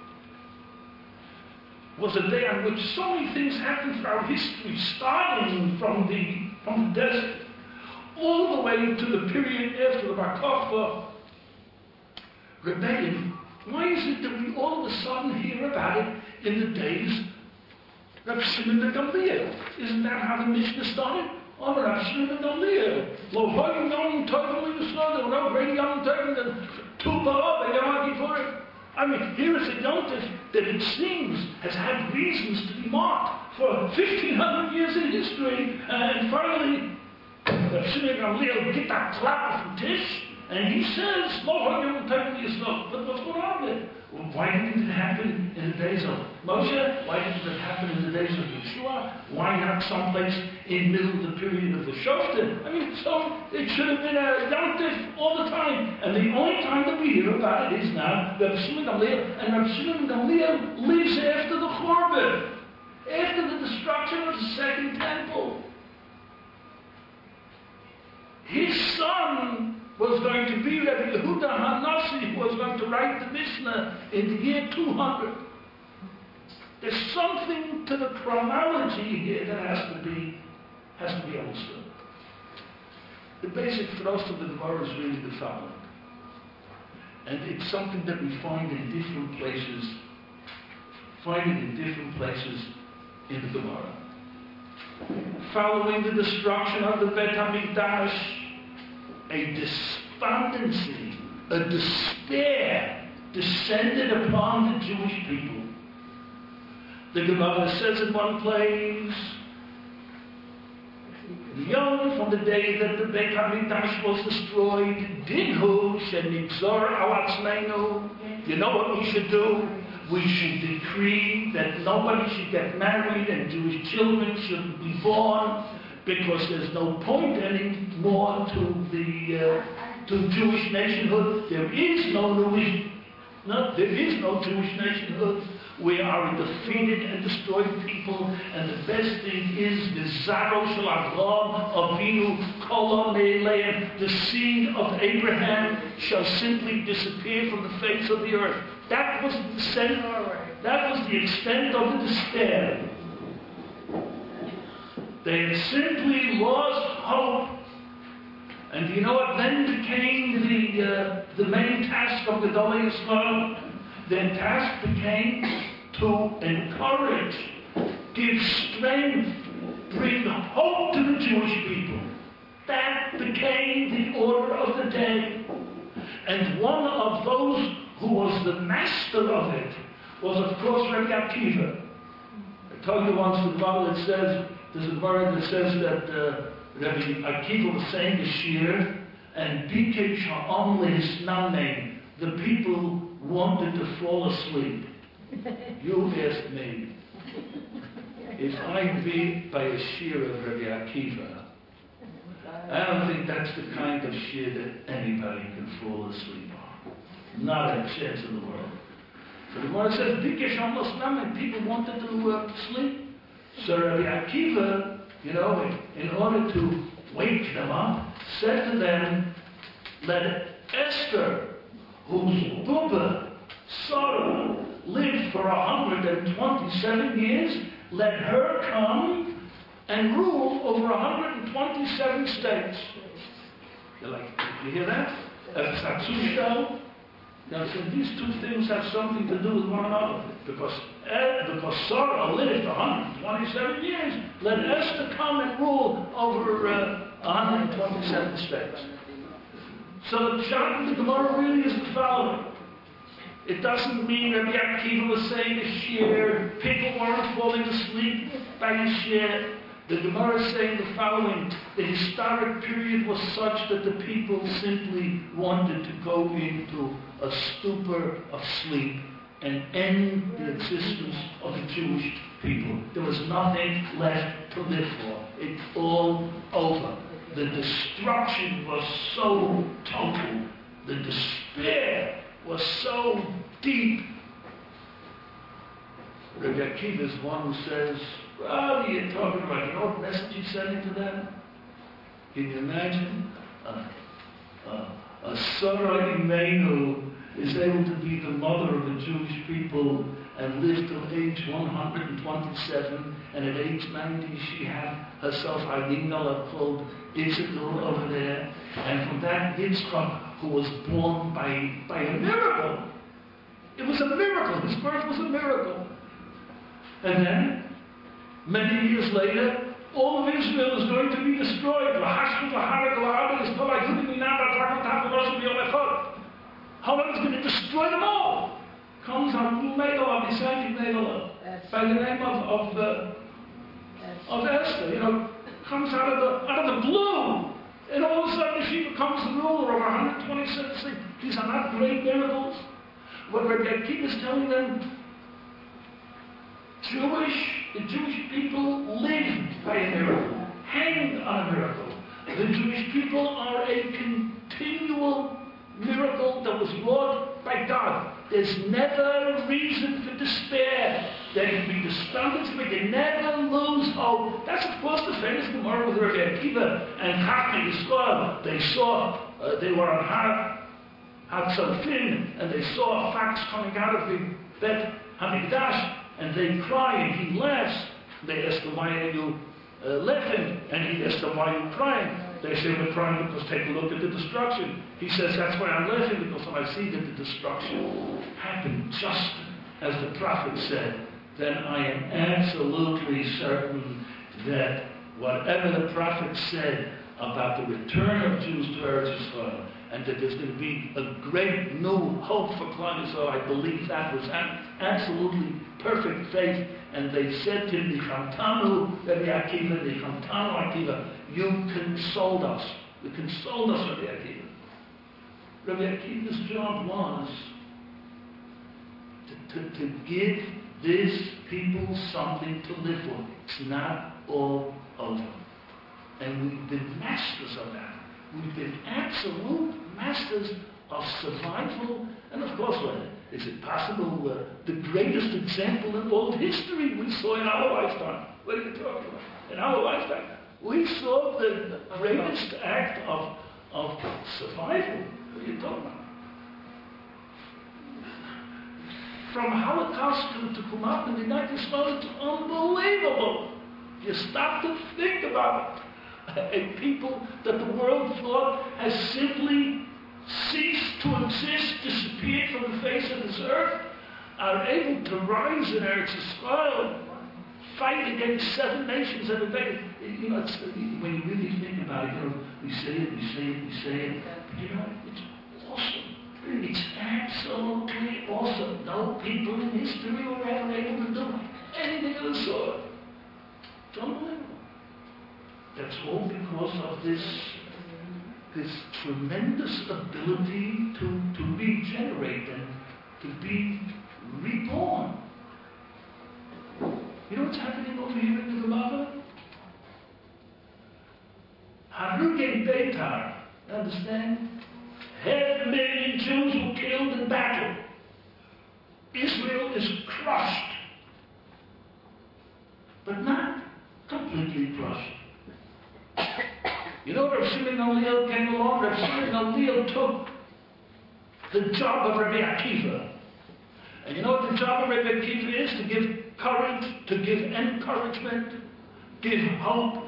was a day on which so many things happened throughout history, starting from the from the desert all the way to the period after the Bar Kokhba rebellion, why is it that we all of a sudden hear about it in the days of Reb Shimon ben Gamliel? Isn't that how the Mishnah started? Oh, Reb Shimon ben Gamliel. Lo hoyim yom tovim l'yisrael. There were no greater yom tovim than Tu B'Av and Yom Kippur. I mean, here is a yom tov that it seems has had reasons to be marked for fifteen hundred years in history, and finally, Reb Shimon ben Gamliel get that clap from Tish. And he says, Lo hoyim tovim l'yisrael. But what's going on there? Well, why didn't it happen in the days of Moshe? Why didn't it happen in the days of Yeshua? Why not someplace in the middle of the period of the Shoftim? I mean, so it should have been a Yom Tov all the time. And the only time that we hear about it is now Reb Shimon ben Gamliel. And Reb Shimon ben Gamliel lives after the Churban, after the destruction of the Second Temple. His son was going to be Rabbi Yehuda HaNasi, who was going to write the Mishnah in the year two hundred. There's something to the chronology here that has to be has to be understood. The basic thrust of the Gemara is really the following. And it's something that we find in different places, find it in different places in the Gemara. Following the destruction of the Bet HaMikdash, a despondency, a despair descended upon the Jewish people. The Gemara says in one place, Yom, from the day that the Beit HaMikdash was destroyed, Dinhu shenigzor al atzmeinu. You know what we should do? We should decree that nobody should get married and Jewish children shouldn't be born, because there's no point anymore to the uh, to Jewish nationhood. There is no Jewish, no, there is no Jewish nationhood. We are a defeated and destroyed people, and the best thing is the Zaro Shel Avraham Avinu Kol Me'eleim, the seed of Abraham shall simply disappear from the face of the earth. That was the extent, that was the extent of the despair. They had simply lost hope. And you know what then became the uh, the main task of the Gedolei Yisrael? Their task became to encourage, give strength, bring hope to the Jewish people. That became the order of the day. And one of those who was the master of it was, of course, Rabbi Akiva. I told you once the Bible that says, There's a Gemara that says that uh, Rabbi Akiva was saying the shir, and Bikei Sha'am Lehisnamei, the people wanted to fall asleep. You asked me if I'd be by a shir of Rabbi Akiva. I don't think that's the kind of shir that anybody can fall asleep on. Not a chance in the world. So the Gemara says, Bikei Sha'am Lehisnamei, people wanted to uh, sleep. So Rabbi Akiva, you know, in, in order to wake them up, said to them, let Esther, whose Bubba, Sarah, lived for one hundred twenty-seven years, let her come and rule over one hundred twenty-seven states. You're like, you hear that? That's Satsushel. Now, so these two things have something to do with one another. Because, uh, because Sarah lived one hundred twenty-seven years, let Esther come and rule over uh, one hundred twenty-seven states. So the shot of the Gemara really is the following. It doesn't mean Rabbi Akiva was saying a shir, people weren't falling asleep by a shir. The Gemara is saying the following: the historic period was such that the people simply wanted to go into a stupor of sleep and end the existence of the Jewish people. There was nothing left to live for. It's all over. The destruction was so total. The despair was so deep. Rabbi Akiva is one who says, what are you talking about? You know what message he's sending to them? Can you imagine? Uh, uh, a Sarah Imenu is able to be the mother of the Jewish people and live till age one hundred twenty-seven, and at age ninety she had herself Aginala called Yitzchak over there, and from that Yitzchak, who was born by, by a miracle. It was a miracle. His birth was a miracle. And then, many years later, all of Israel is going to be destroyed. Haman is going to destroy them all. Comes on Megillah, beside Megillah, by the name of of, uh, of Esther. You know, comes out of the out of the blue, and all of a sudden she becomes the ruler of one hundred twenty-seven states. These are not great miracles. What Rabbi Akiva is telling them, Jewish, the Jewish people lived by a miracle, hanged on a miracle. The Jewish people are a continual miracle that was wrought by God. There's never reason for despair. They can be discouraged, but they never lose hope. That's, of course, the famous Gemara with Rabbi Akiva and Chachmei Yisrael. They saw, uh, they were on Har HaTzofim, and they saw a fox coming out of the Bet HaMikdash, and they cry, and he laughs. They ask him, why are you uh, laughing? And he asks them, why are you crying? They say, we're crying because take a look at the destruction. He says, that's why I'm laughing, because when I see that the destruction happened just as the prophet said, then I am absolutely certain that whatever the prophet said about the return of Jews to Eretz Yisrael, and that there's going to be a great new hope for Klal Yisrael, I believe that was absolutely perfect faith. And they said to him, Nichamtanu, Rabbi Akiva, Nichamtanu Akiva, you consoled us. You consoled us, Rabbi Akiva. Rabbi Akiva's job was to, to, to give these people something to live for. It's not all over. And we've been masters of that. We've been absolute masters of survival. And of course, uh, is it possible, uh, the greatest example in all of history we saw in our lifetime? What are you talking about? In our lifetime, we saw the greatest act of, of survival. What are you talking about? From Holocaust to, to come up in the United States, it's unbelievable. You stop to think about it. A people that the world thought has simply ceased to exist, disappeared from the face of this earth, are able to rise in Eretz Yisrael, fight against seven nations at a day. You know, it's, when you really think about it, you know, we say it, we say it, we say it, but you know, it's awesome. It's absolutely awesome. No people in history were ever able to do anything of the sort. It's unbelievable. That's all because of this, this tremendous ability to, to regenerate and to be reborn. You know what's happening over here in the Gemara? Harugei Beitar, understand? Half a million Jews were killed in battle. Israel is crushed, but not completely crushed. You know, Rav Shimon Gamliel came along. Rav Shimon Gamliel took the job of Rabbi Akiva. And you know what the job of Rabbi Akiva is? To give courage, to give encouragement, give hope.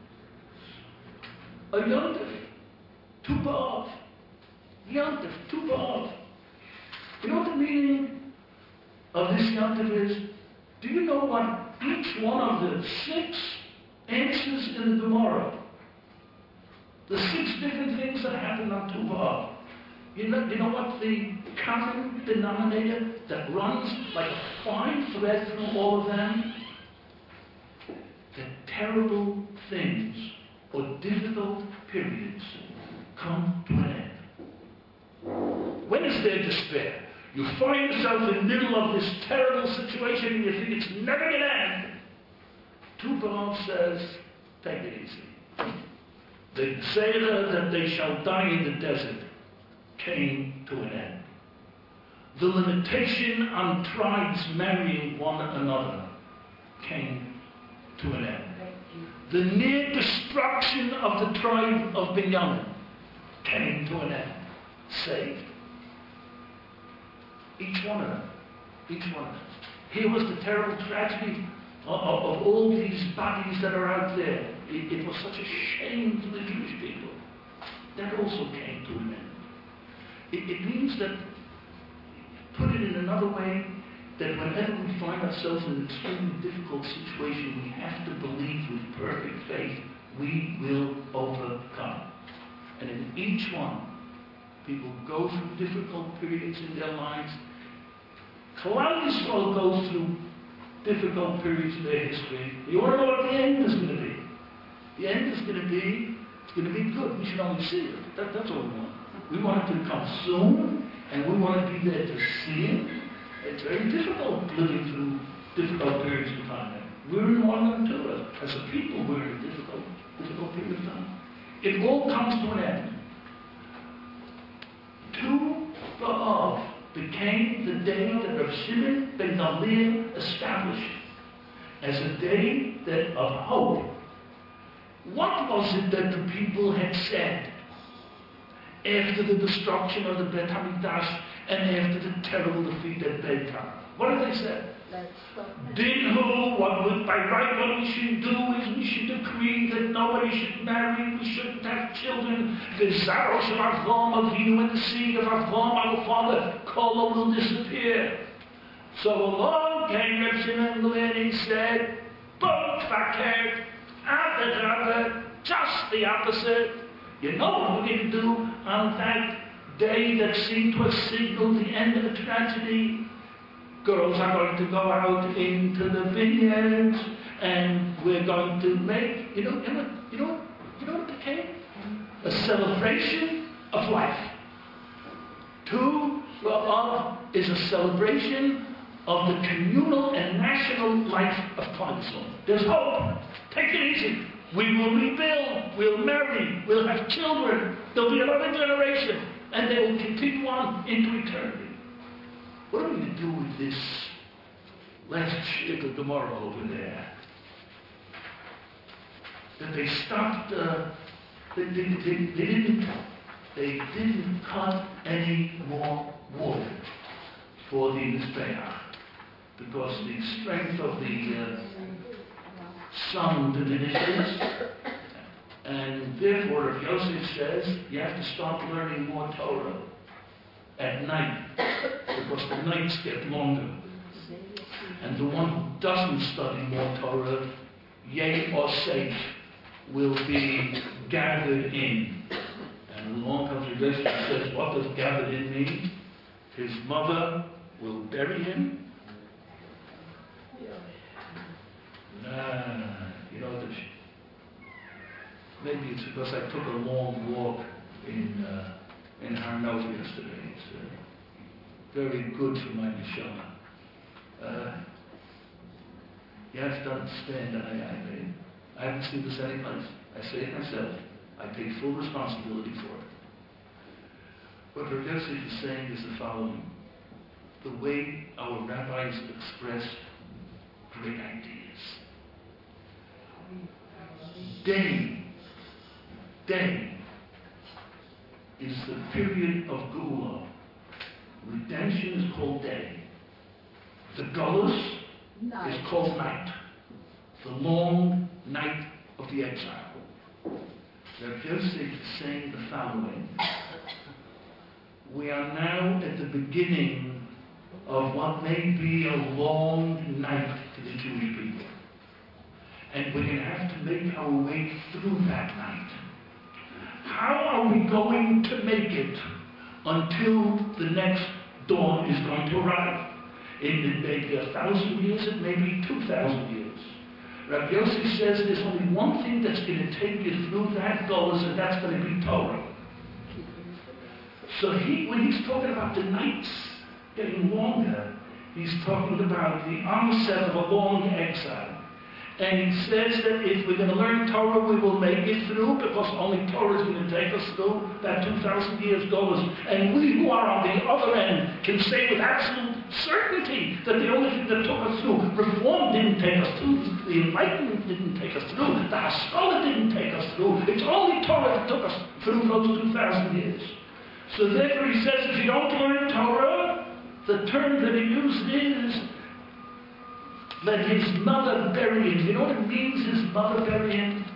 A yontif, tu b'av. Yontif, tu b'av. You know what the meaning of this yontif is? Do you know what each one of the six answers in the Gemara, the six different things that happen on Tu B'Av, you know, you know what the common denominator that runs like a fine thread through all of them? The terrible things or difficult periods come to an end. When is there despair? You find yourself in the middle of this terrible situation and you think it's never going to end. Tu B'Av says, take it easy. The Gzeira that they shall die in the desert came to an end. The limitation on tribes marrying one another came to an end. The near destruction of the tribe of Binyamin came to an end. Saved. Each one of them. Each one of them. Here was the terrible tragedy of, of, of all these bodies that are out there. It, it was such a shame to the Jewish people. That also came to an end. It, it means that, put it in another way, that whenever we find ourselves in an extremely difficult situation, we have to believe with perfect faith we will overcome. And in each one, people go through difficult periods in their lives. Klal Yisrael goes through difficult periods in their history. You want to know what the end is going to be? The end is going to be, it's going to be good. We should only see it. That, that's all we want. We want it to come soon, and we want to be there to see it. It's very difficult living through difficult periods of time. We're in one of them too. As a people, we're in a difficult, difficult period of time. It all comes to an end. Tu B'Av became the day that Rav Shimon ben Gamliel established as a day that of hope. What was it that the people had said after the destruction of the Beit HaMikdash and after the terrible defeat at Beitar? What did they say? Dinhu, what would, by right what we should do is we should decree that nobody should marry, we shouldn't have children. The Zarosh of Avram Avinu and the seed of Avram, our father, Kolo will disappear. So along came Reb Shimon Gamliel and he said, Bon Tvaker, Adarabah, just the opposite. You know what we're going to do on that day that seemed to have signaled the end of the tragedy? Girls are going to go out into the vineyards, and we're going to make, you know, you know, you know, you know what it became? A celebration of life. Tu B'Av is a celebration of the communal and national life of Klal Yisrael. There's hope. Take it easy. We will rebuild. We'll marry. We'll have children. There'll be another generation, and they will continue on into eternity. What are we going to do with this last shit of Gemara over there? That they stopped, uh, they, they, they, they, didn't, they didn't cut any more wood for the Mizbeach because the strength of the uh, sun diminishes, and therefore, if Yosef says, you have to start learning more Torah at night, because the nights get longer. And the one who doesn't study more Torah, yea or safe, will be gathered in. And the long conversation says, what does gathered in mean? His mother will bury him. Nah, you know, the, maybe it's because I took a long walk in uh, in Harnov yesterday. It's uh, very good for my neshama. Uh, you have to understand that I, I, I haven't seen this anyplace. I say it myself. I take full responsibility for it. What Rav Yosef is saying is the following. The way our rabbis express great ideas. Day, day is the period of Geulah. Redemption is called day. The Gullus is called night. The long night of the exile. Rav Yosef is saying the following. We are now at the beginning of what may be a long night for the Jewish people. And we're going to have to make our way through that night. How are we going to make it until the next dawn is going to arrive? It may be a thousand years, it may be two thousand years. Rav Yosef says there's only one thing that's going to take you through that goal, and that's going to be Torah. So he, when he's talking about the nights getting longer, he's talking about the onset of a long exile. And he says that if we're going to learn Torah, we will make it through, because only Torah is going to take us through that two thousand years goes. And we who are on the other end can say with absolute certainty that the only thing that took us through, Reform didn't take us through, the Enlightenment didn't take us through, the Haskalah didn't take us through. It's only Torah that took us through those two thousand years. So therefore he says, if you don't learn Torah, the term that he used is, let his mother bury him. You know what it means, his mother bury him?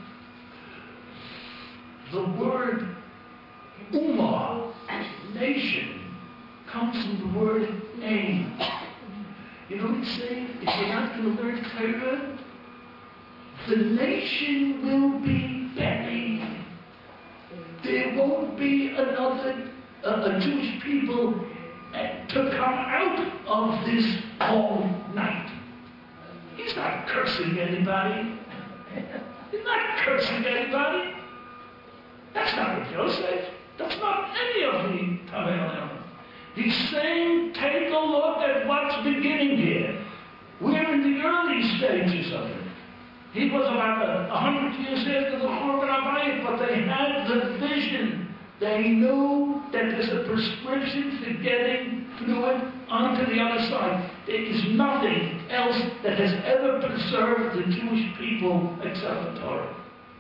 The word ummah, nation, comes from the word aim. You know what it's saying? If you're not going to learn Torah, the nation will be buried. There won't be another uh, a Jewish people uh, to come out of this long night. He's not cursing anybody. He's not cursing anybody. That's not what Yosef. That's not any of the Tamei. He's saying, take a look at what's beginning here. We're in the early stages of it. He was about a, a hundred years after the Churban HaBayit, but they had the vision. They knew that there's a prescription for getting through it onto the other side. There is nothing else that has ever preserved the Jewish people except the Torah.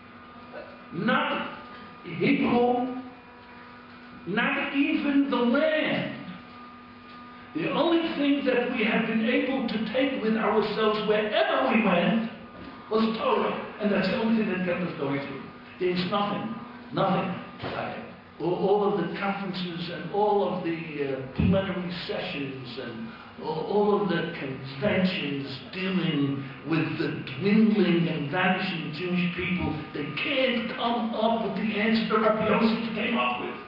Not Hebrew, not even the land. The only thing that we have been able to take with ourselves wherever we went was Torah. And that's the only thing that kept us going through. There's nothing, nothing. All, all of the conferences and all of the uh, plenary sessions and all, all of the conventions dealing with the dwindling and vanishing Jewish people, they can't come up with the answer Rabbi Yosef came up with.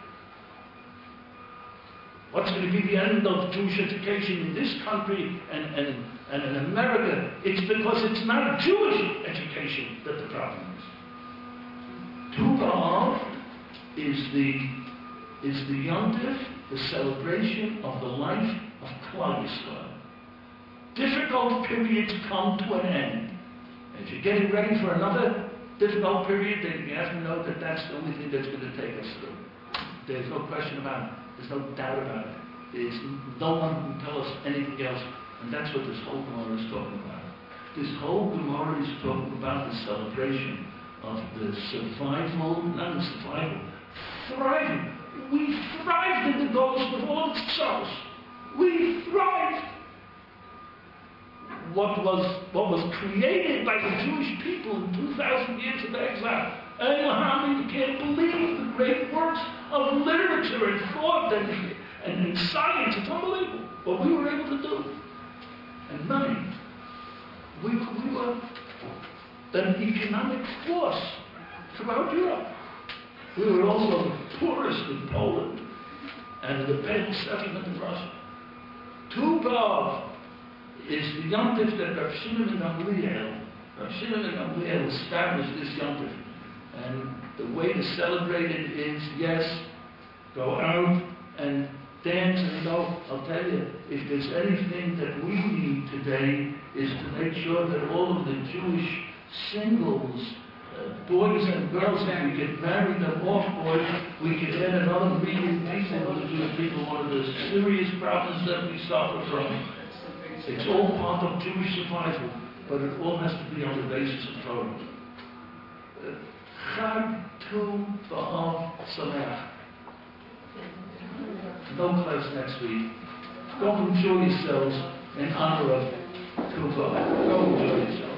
What's going to be the end of Jewish education in this country and, and, and in America? It's because it's not Jewish education that the problem is. Tu B'Av is the, is the Yom Tov, the celebration of the life of Klal Yisrael. Difficult periods come to an end. If you're getting ready for another difficult period, then you have to know that that's the only thing that's going to take us through. There's no question about it. There's no doubt about it. There's no one who can tell us anything else. And that's what this whole Gemara is talking about. This whole Gemara is talking about the celebration of the survival, not the survival, thriving. We thrived in the Golus with all its sorrows. We thrived. What was, what was created by the Jewish people in two thousand years of exile. And Muhammad, you can't believe the great works of literature and thought and, and, and science. It's unbelievable what we were able to do. And money. We, we were an economic force throughout Europe. We were also the poorest in Poland and the petty settlement in Russia. Tu B'Av is the Yom Tov that Rav Shimon ben Gamliel, Rav Shimon ben Gamliel established this Yom Tov. And the way to celebrate it is, yes, go out and dance and go. I'll tell you, if there's anything that we need today is to make sure that all of the Jewish singles, uh, boys and girls, if we could marry them off boys, we could add another million people to Jewish people. One of the serious problems that we suffer from. It's all part of Jewish survival, but it all has to be on the basis of Torah. Chag Tu B'Av Sameach. No class next week. Go enjoy yourselves in honor of Tu B'Av. Go enjoy yourselves.